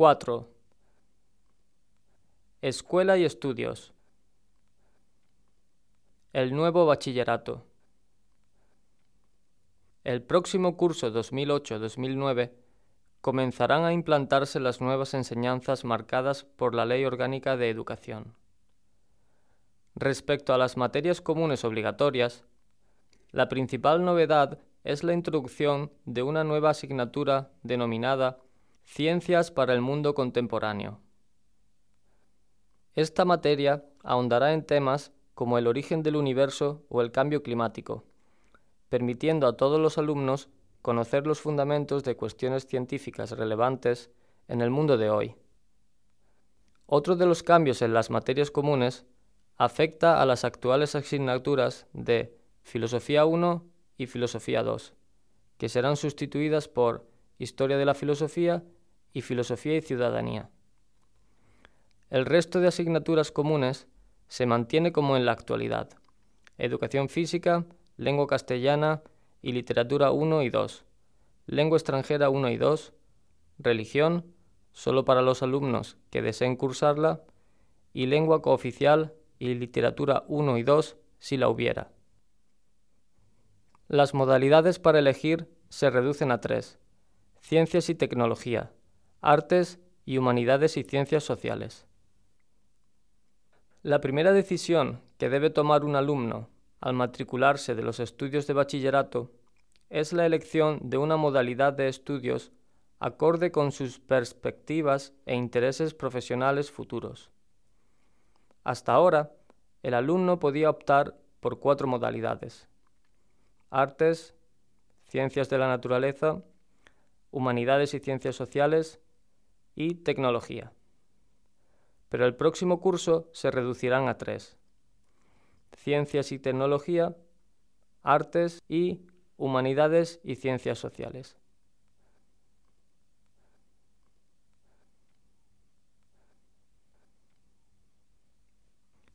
4. Escuela y estudios. El nuevo bachillerato. El próximo curso 2008-2009 comenzarán a implantarse las nuevas enseñanzas marcadas por la Ley Orgánica de Educación. Respecto a las materias comunes obligatorias, la principal novedad es la introducción de una nueva asignatura denominada Ciencias para el Mundo Contemporáneo. Esta materia ahondará en temas como el origen del universo o el cambio climático, permitiendo a todos los alumnos conocer los fundamentos de cuestiones científicas relevantes en el mundo de hoy. Otro de los cambios en las materias comunes afecta a las actuales asignaturas de Filosofía 1 y Filosofía 2, que serán sustituidas por Historia de la Filosofía y Filosofía y Ciudadanía. El resto de asignaturas comunes se mantiene como en la actualidad: Educación Física, Lengua Castellana y Literatura 1 y 2, Lengua Extranjera 1 y 2, Religión, solo para los alumnos que deseen cursarla, y Lengua Cooficial y Literatura 1 y 2 si la hubiera. Las modalidades para elegir se reducen a 3: Ciencias y Tecnología, Artes y Humanidades y Ciencias Sociales. La primera decisión que debe tomar un alumno al matricularse de los estudios de bachillerato es la elección de una modalidad de estudios acorde con sus perspectivas e intereses profesionales futuros. Hasta ahora, el alumno podía optar por 4 modalidades: Artes, Ciencias de la Naturaleza, Humanidades y Ciencias Sociales y Tecnología. Pero el próximo curso se reducirán a 3: Ciencias y Tecnología, Artes y Humanidades y Ciencias Sociales.